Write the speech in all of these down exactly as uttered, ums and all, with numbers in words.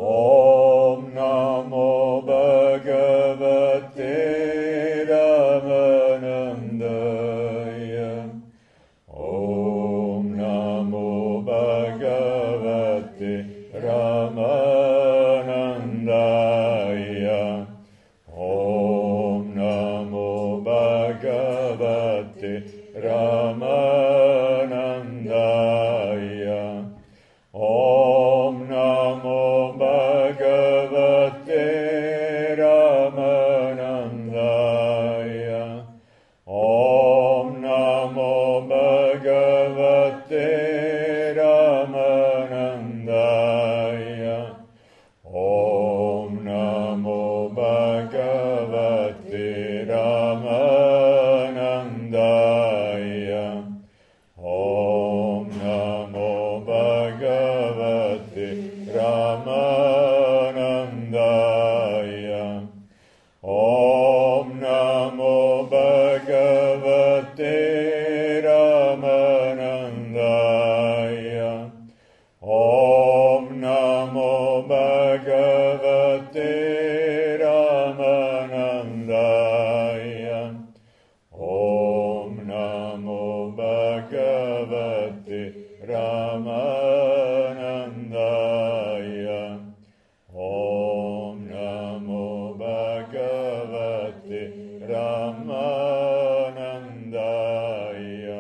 Om Namo Bhagavate Ramanandaya. Om Namo Bhagavate Ramanandaya. Om Namo Bhagavate Ramanandaya. Om Namo Bhagavate Ramanandaya. Om Namo Bhagavate Ramanandaya. Om Namo Bhagavate Ramanandaya. Om Namo Bhagavate Ramanandaya. Om Namo Bhagavate Ramanandaya. Om Namo Bhagavate Ramanandaya. Om Namo Bhagavate Ramanandaya. Om Namo Bhagavate Ramanandaya.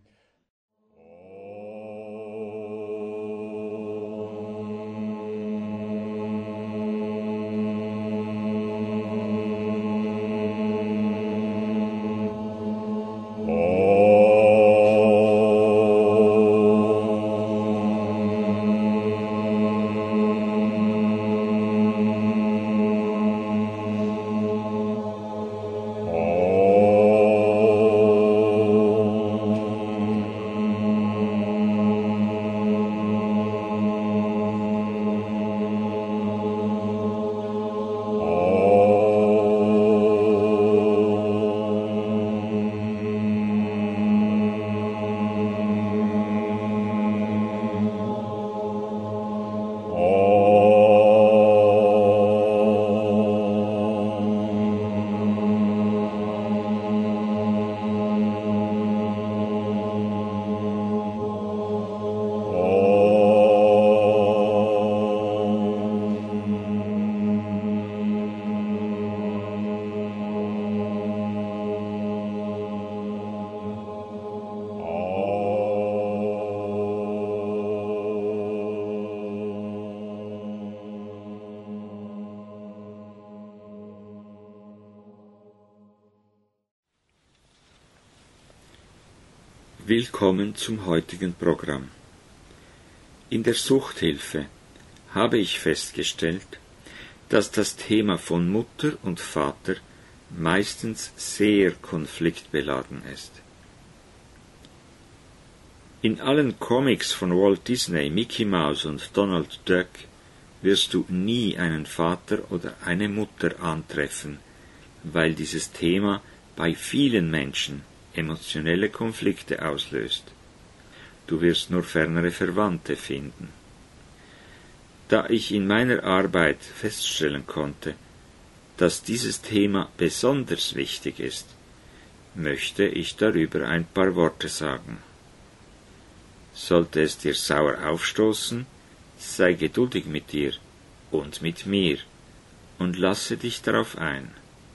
Willkommen zum heutigen Programm. In der Suchthilfe habe ich festgestellt, dass das Thema von Mutter und Vater meistens sehr konfliktbeladen ist. In allen Comics von Walt Disney, Mickey Mouse und Donald Duck wirst du nie einen Vater oder eine Mutter antreffen, weil dieses Thema bei vielen Menschen emotionelle Konflikte auslöst. Du wirst nur fernere Verwandte finden. Da ich in meiner Arbeit feststellen konnte, dass dieses Thema besonders wichtig ist, möchte ich darüber ein paar Worte sagen. Sollte es dir sauer aufstoßen, sei geduldig mit dir und mit mir und lasse dich darauf ein.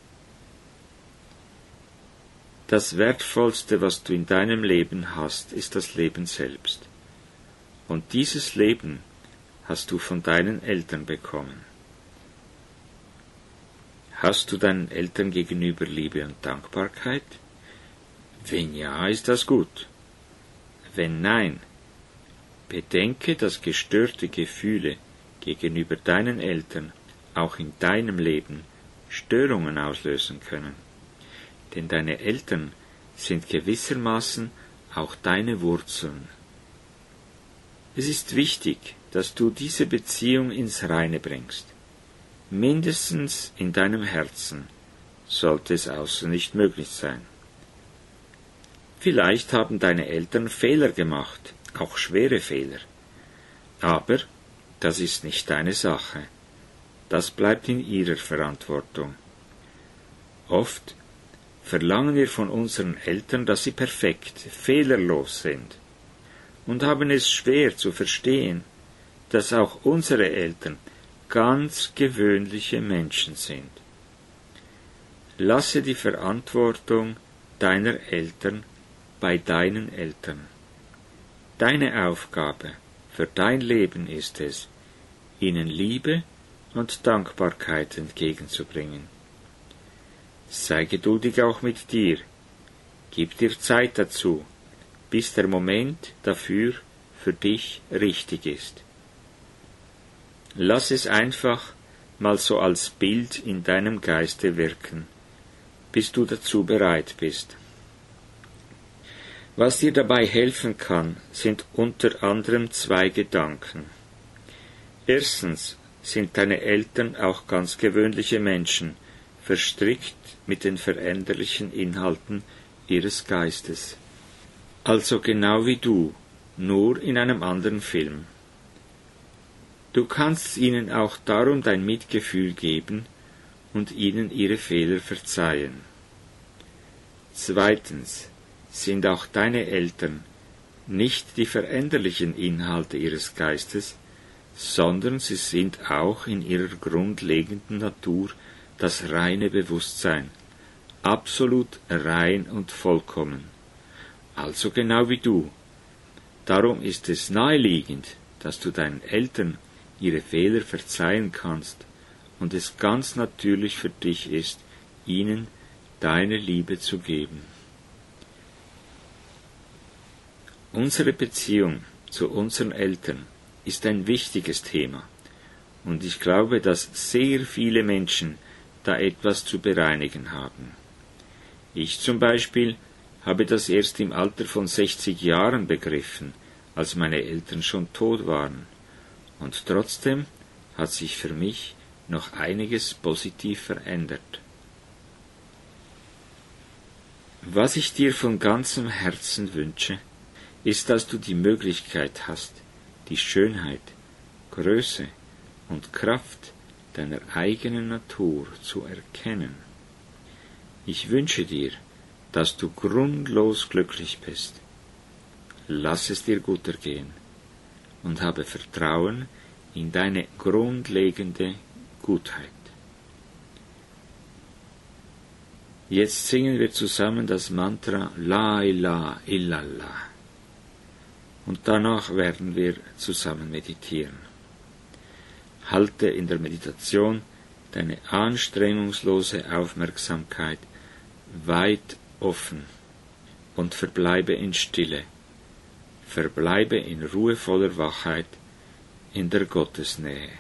Das Wertvollste, was du in deinem Leben hast, ist das Leben selbst. Und dieses Leben hast du von deinen Eltern bekommen. Hast du deinen Eltern gegenüber Liebe und Dankbarkeit? Wenn ja, ist das gut. Wenn nein, bedenke, dass gestörte Gefühle gegenüber deinen Eltern auch in deinem Leben Störungen auslösen können. Denn deine Eltern sind gewissermaßen auch deine Wurzeln. Es ist wichtig, dass du diese Beziehung ins Reine bringst. Mindestens in deinem Herzen, sollte es außer nicht möglich sein. Vielleicht haben deine Eltern Fehler gemacht, auch schwere Fehler. Aber das ist nicht deine Sache. das bleibt in ihrer Verantwortung. Oft verlangen wir von unseren Eltern, dass sie perfekt, fehlerlos sind, und haben es schwer zu verstehen, dass auch unsere Eltern ganz gewöhnliche Menschen sind. Lasse die Verantwortung deiner Eltern bei deinen Eltern. Deine Aufgabe für dein Leben ist es, ihnen Liebe und Dankbarkeit entgegenzubringen. Sei geduldig auch mit dir, gib dir Zeit dazu, bis der Moment dafür für dich richtig ist. Lass es einfach mal so als Bild in deinem Geiste wirken, bis du dazu bereit bist. Was dir dabei helfen kann, sind unter anderem zwei Gedanken. Erstens sind deine Eltern auch ganz gewöhnliche Menschen, verstrickt mit den veränderlichen Inhalten ihres Geistes. Also genau wie du, nur in einem anderen Film. Du kannst ihnen auch darum dein Mitgefühl geben und ihnen ihre Fehler verzeihen. Zweitens sind auch deine Eltern nicht die veränderlichen Inhalte ihres Geistes, sondern sie sind auch in ihrer grundlegenden Natur das reine Bewusstsein, absolut rein und vollkommen, also genau wie du. Darum ist es naheliegend, dass du deinen Eltern ihre Fehler verzeihen kannst und es ganz natürlich für dich ist, ihnen deine Liebe zu geben. Unsere Beziehung zu unseren Eltern ist ein wichtiges Thema, und ich glaube, dass sehr viele Menschen da etwas zu bereinigen haben. Ich zum Beispiel habe das erst im Alter von sechzig Jahren begriffen, als meine Eltern schon tot waren, und trotzdem hat sich für mich noch einiges positiv verändert. Was ich dir von ganzem Herzen wünsche, ist, dass du die Möglichkeit hast, die Schönheit, Größe und Kraft deiner eigenen Natur zu erkennen. Ich wünsche dir, dass du grundlos glücklich bist. Lass es dir gut ergehen und habe Vertrauen in deine grundlegende Gutheit. Jetzt singen wir zusammen das Mantra La ilaha illallah und danach werden wir zusammen meditieren. Halte in der Meditation deine anstrengungslose Aufmerksamkeit weit offen und verbleibe in Stille, verbleibe in ruhevoller Wachheit in der Gottesnähe.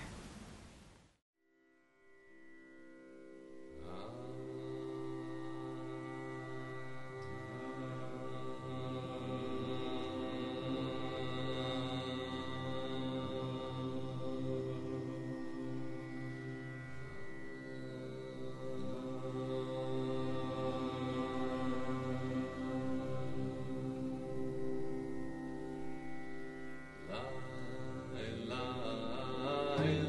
La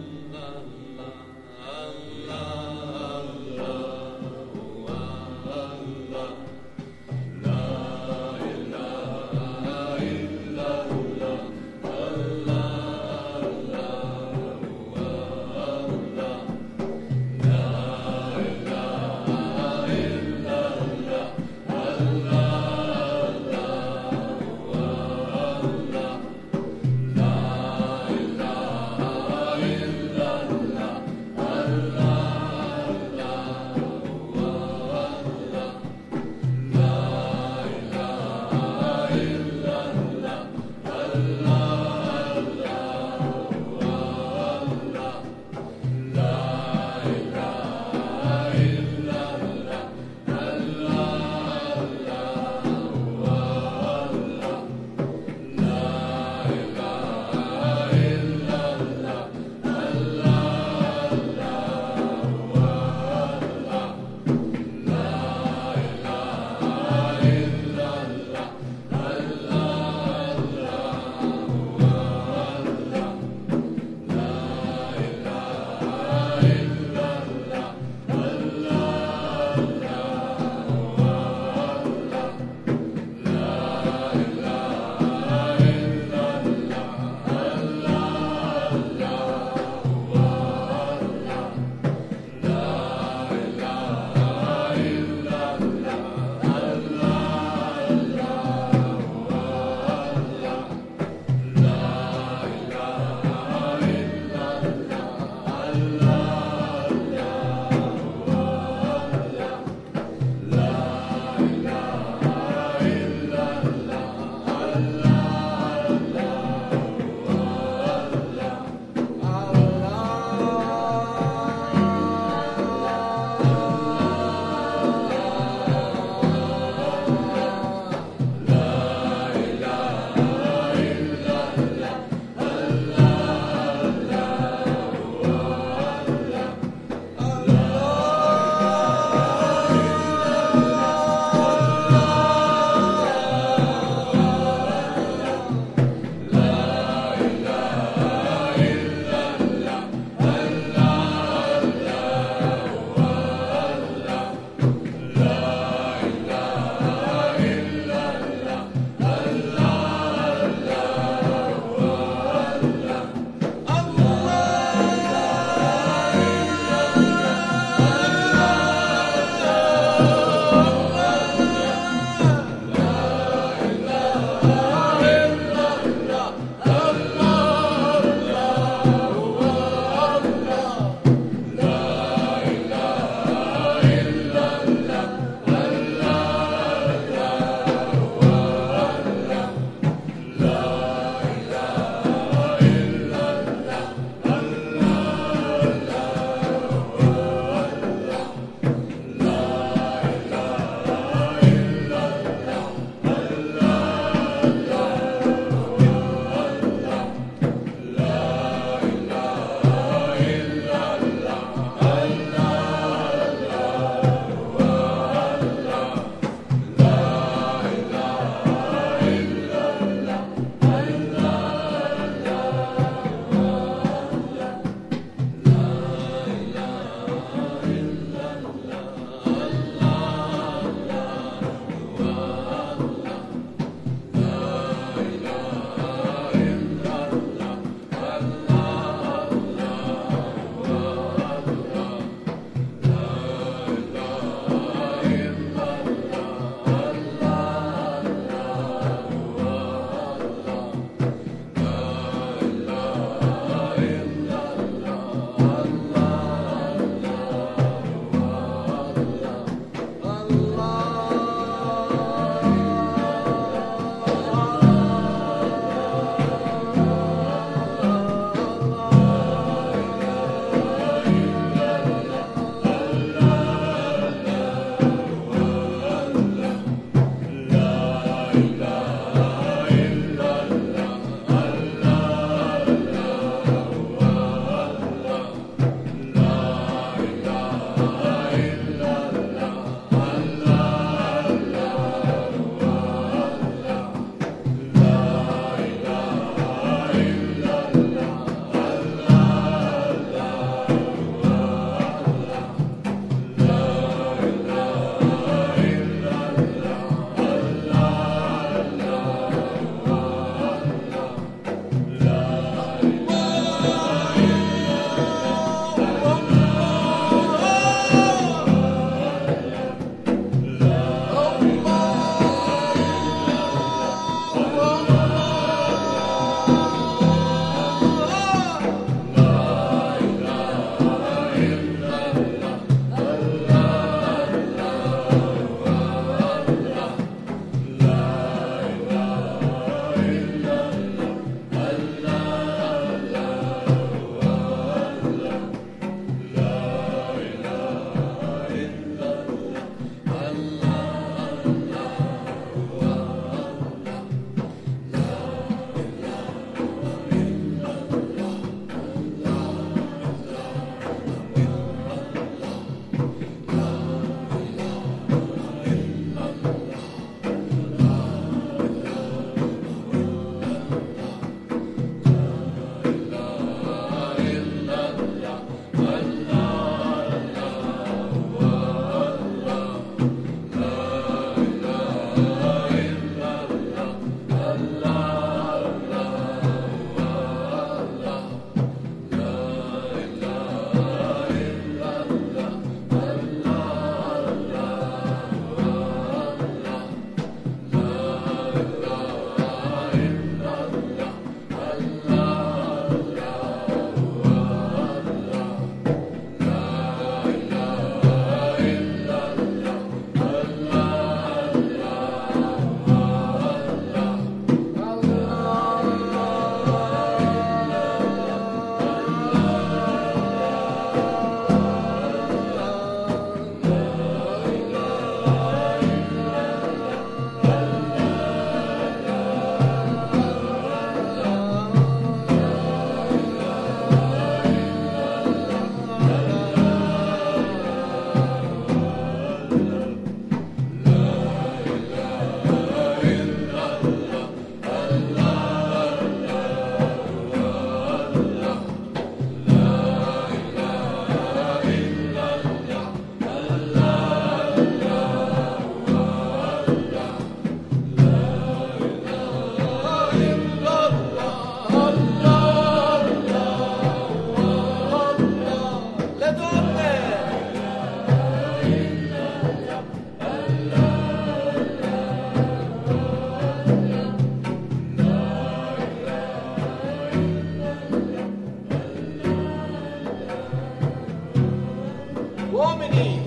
uomini.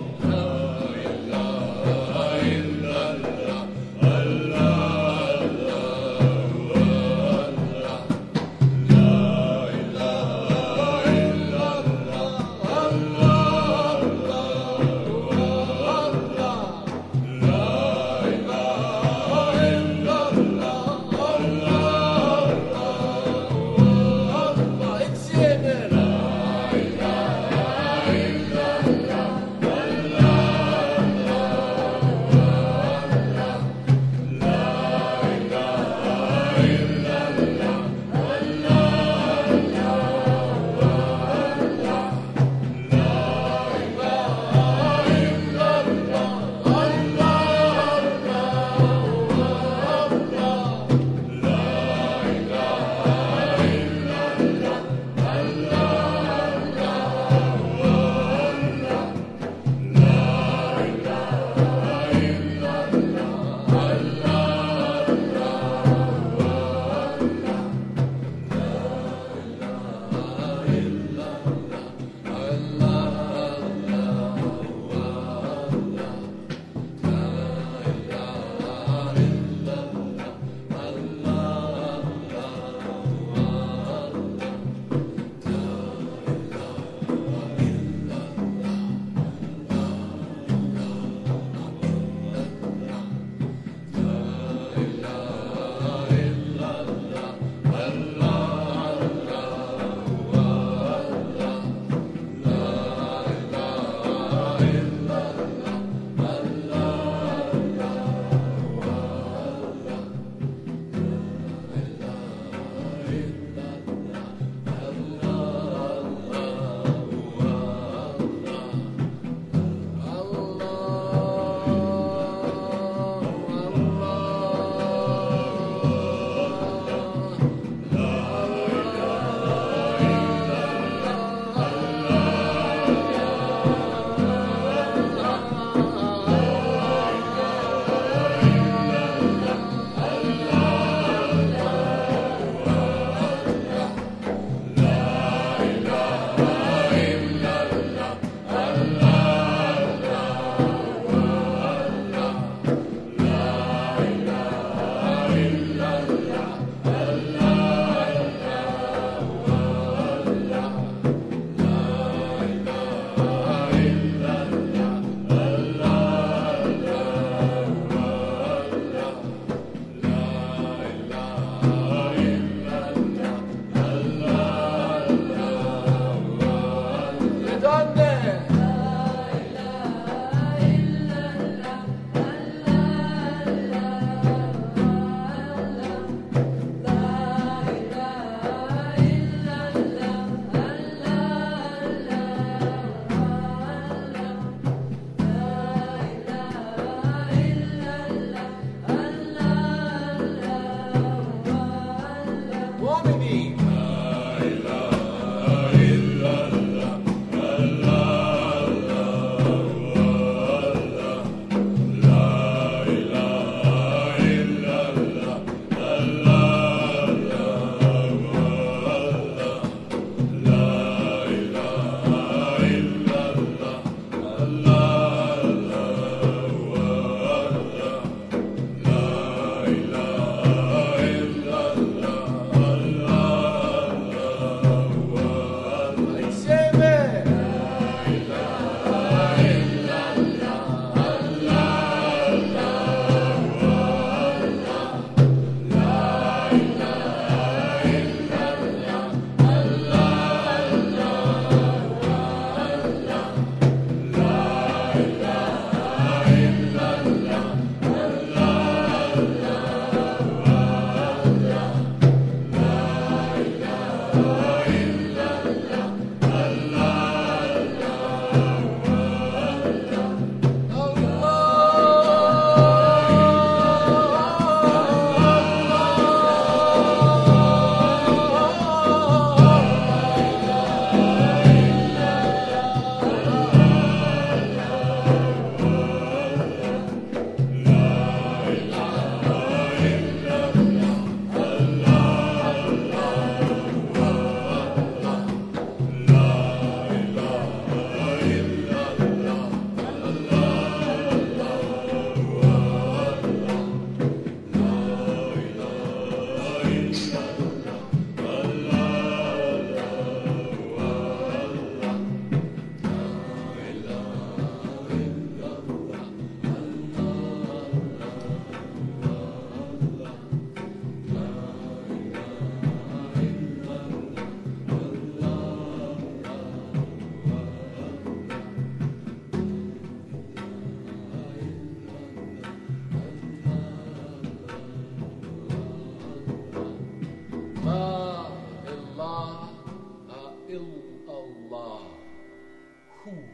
Insieme. La cool.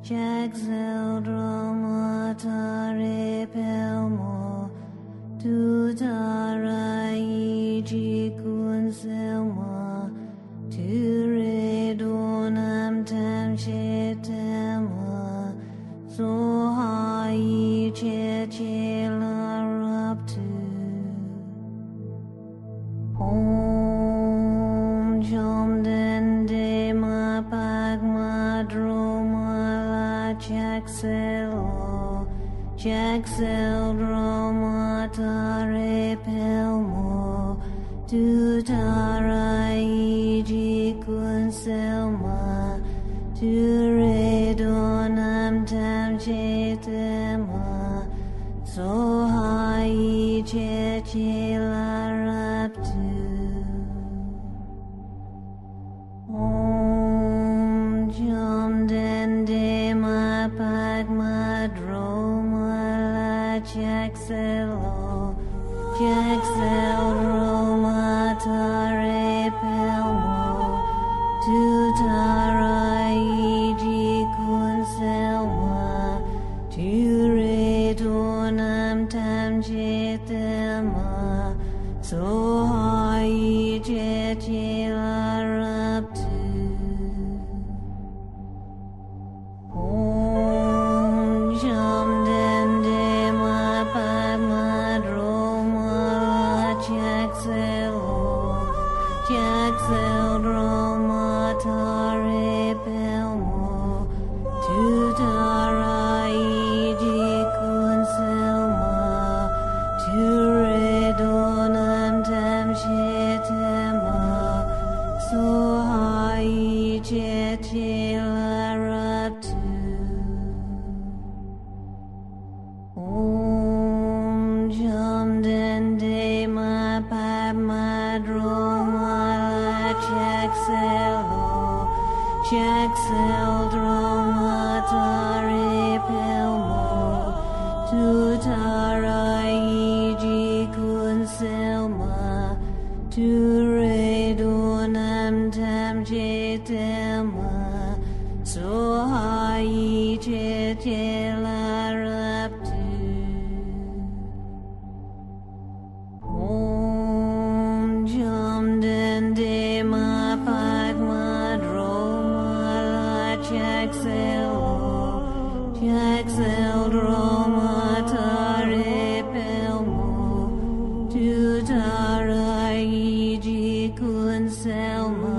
Jaxeldromatare pelmo, Tutarai jikun selma, Turedonam tam shetama, Sohai chechela raptu. Om Jom Dende Ma Pagma Droma La Jaxelo, Jaxeldroma Tare Pelmo, Tutarai jikun selma, Turedonam tam chetama, Sohai chechela raptu. Om Jam Dende Ma Pagma Droma La Jaxelo, Jaxeldroma Tare Pelmo, Tutarai jikun selma, Turedonam tam chetama, Sohai chechela raptu. Om Jam Dende Ma Pagma Droma La Jaxelo, Jaxeldroma Tare Pelmo, Tutarai jikun selma, Turedonam tam shetama, Sohai chechela raptu. Om Jam Dende Ma Pagma Droma La Jaxelo, Jaxeldroma Tare Pelmo, Tutarai jikun selma, Turedonam tam chetama, Sohai chechela raptu. Om Jam Dende Ma Pagma Droma La Jaxelo, Jaxeldroma Tare Pelmo, Tutarai jikun selma,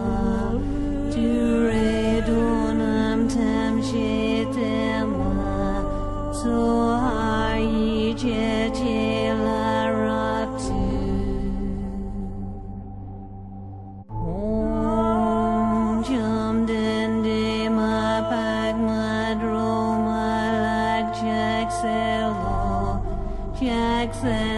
Turedonam tam shetama, Sohai chechela raptu. Om Jam Dende Ma Pagma Droma La Jaxelo, Jaxelo